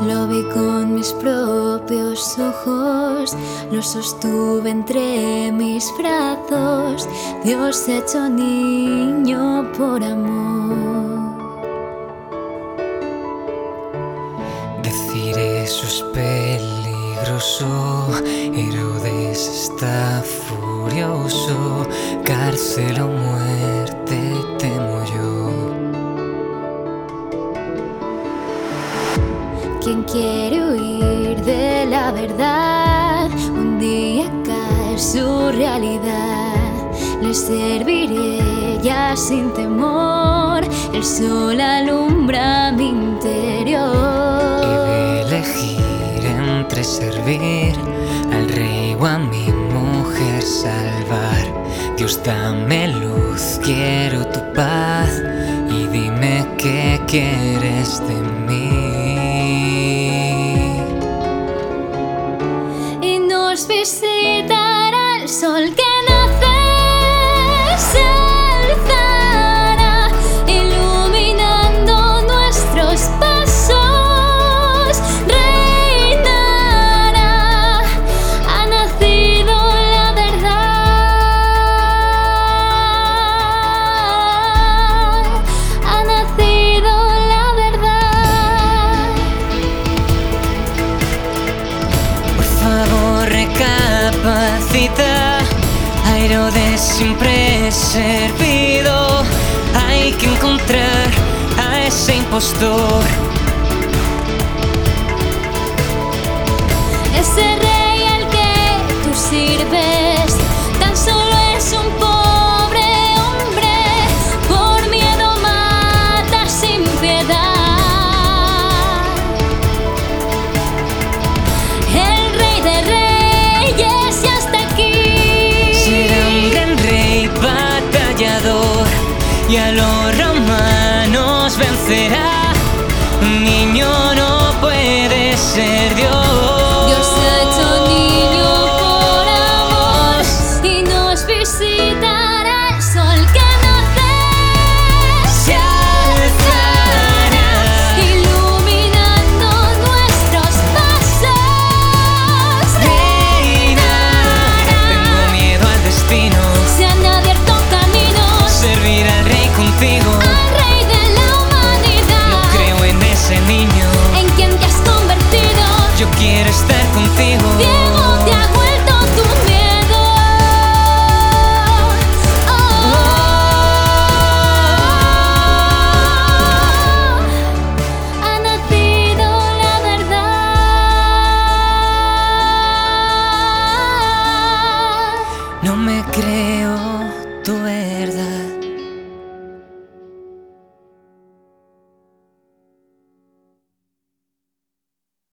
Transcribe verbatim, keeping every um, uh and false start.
Lo vi con mis propios ojos, lo sostuve entre mis brazos, Dios hecho niño por amor. Decir eso es peligroso, Herodes está furioso, cárcel o muerte temo yo. Quien quiere huir de la verdad, un día cae su realidad. Le serviré ya sin temor, el sol alumbra mi interior. He de elegir entre servir al rey o a mi mujer salvar. Dios, dame luz, quiero tu paz y dime qué quieres de mí. Y nos visitará el sol que nace, se alzará, iluminando nuestros pasos, reinará, ha nacido la verdad, ha nacido la verdad. Por favor, recapacita, a Herodes siempre he servido. Hay que encontrar a ese impostor. Ese rey al que tú sirves tan solo es un pobre hombre, por miedo mata sin piedad. El rey de reyes ya está aquí. Será un gran rey batallador y a los romanos vencerá. Mi